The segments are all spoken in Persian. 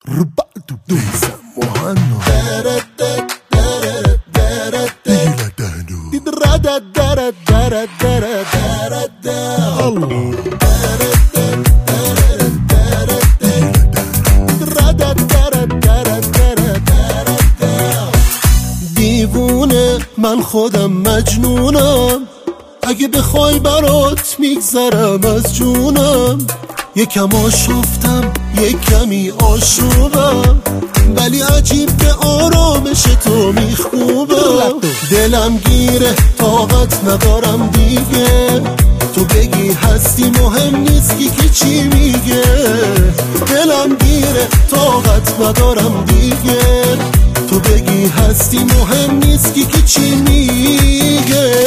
دیوونه من خودم مجنونم، اگه بخوای برات میگذرم از جونم. یکم آشفتم یک کمی آشوبم، ولی عجیب به آرامش تو میخوبم. دلم گیره طاقت ندارم دیگه، تو بگی هستی مهم نیست که چی میگه. دلم گیره طاقت ندارم دیگه، تو بگی هستی مهم نیست که چی میگه.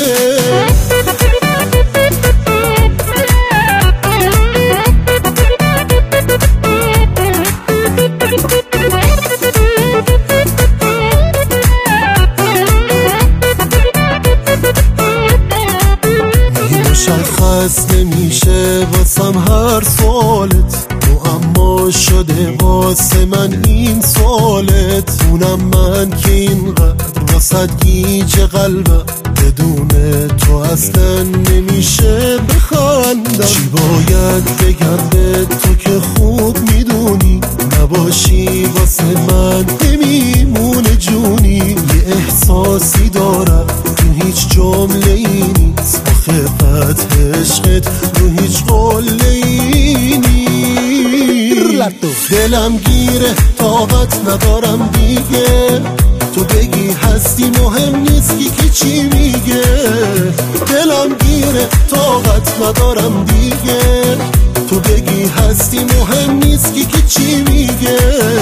مشخص نمیشه واسم هر سوالت، تو اما شده واسه من این سوالت. اونم من که اینقدر واسد گیج قلبم، بدون تو اصلا نمیشه بخندم. چی باید بگم به تو که خوب میدونی، نباشی واسه من نمیمونه جونی. یه احساسی دارم تو هیچ جمله ای نیست، آخه فتح عشقت رو هیچ قله ای نیست. دلم گیره طاقت ندارم دیگه، تو بگی هستی مهم نیست که چی میگه. دلم گیره طاقت ندارم دیگه، تو بگی هستی مهم نیست که چی میگه.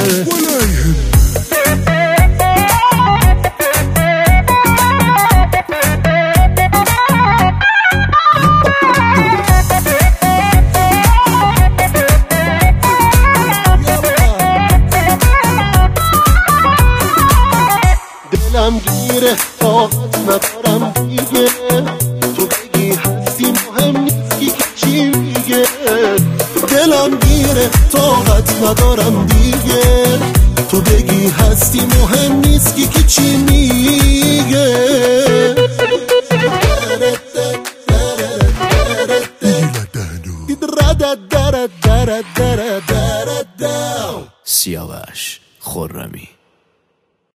دلم گیره طاقت ندارم دیگه، تو بگی هستی مهم نیست که چی میگه. دلم گیره طاقت ندارم دیگه، تو بگی هستی مهم نیست که چی میگه.